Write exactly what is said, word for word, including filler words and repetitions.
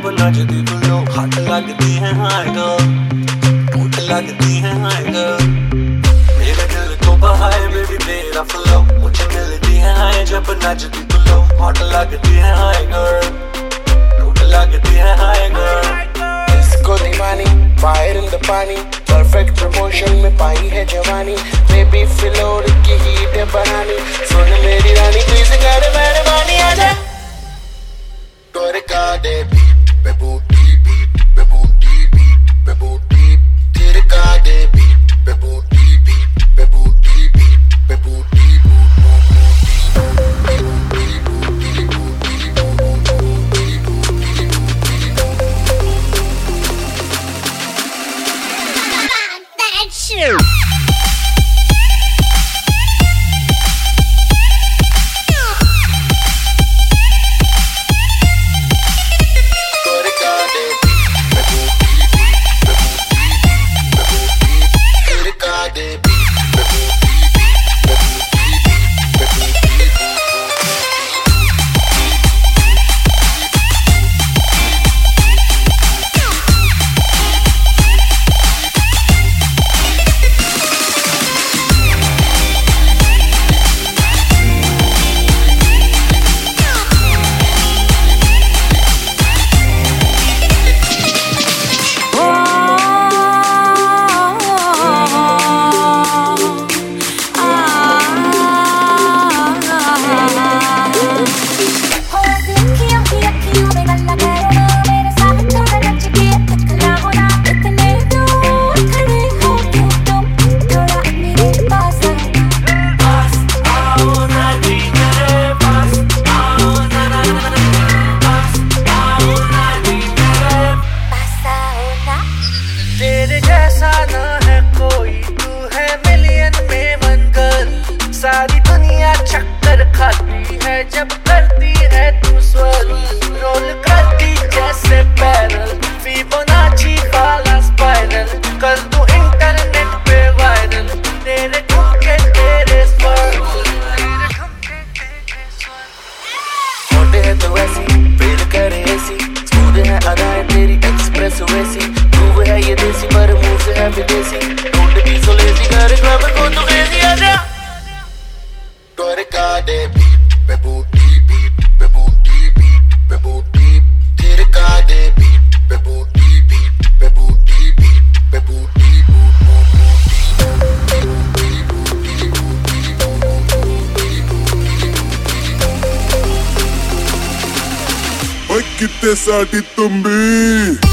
नचदी फुलो हट लगती है हाय गर्ल, टूट लगती है हाय गर्ल। मेरे दिल को बहाए बेबी मेरा फ्लो, मुझे मिलती है हाय जब नचदी फुलो हट लगती है हाय गर्ल, टूट लगती है हाय गर्ल। इसको दीवानी फायर इन द पानी, परफेक्ट प्रमोशन में पाई है जवानी। बेबी फ्लोर की हीट है बनानी, सुन मेरी रानी प्लीज कर मेहरबानी आजा। टोरका दे बीट पे बूटी बीट पे बूटी बीट पे बूटी, तिरका दे बीट पे बूटी बीट पे बूटी बीट पे बूटी सारी दुनिया चक्कर खाती है जब करती है तू स्वर्ग, रोल करती जैसे पैरल, फिबोनाची वाला स्पाइरल, कर दूं इंटरनेट पे वायरल तेरे ठुमके तेरे स्वर। मोटे है तो वैसी फील करे ऐसी, स्मूथ है अदाएं तेरी एक्सप्रेस वैसी, मूव है ये देसी पर मुंह से है विदेशी, डोंट बी सो लेजी कर क्लब को तू क्रेजी आजा। टोरका दे बीट पे बूटी बीट पे बूटी बीट पे बूटी, तिरका दे बीट पे बूटी बीट पे बूटी बीट पे बूटी ओए कितने साडी तुम्बी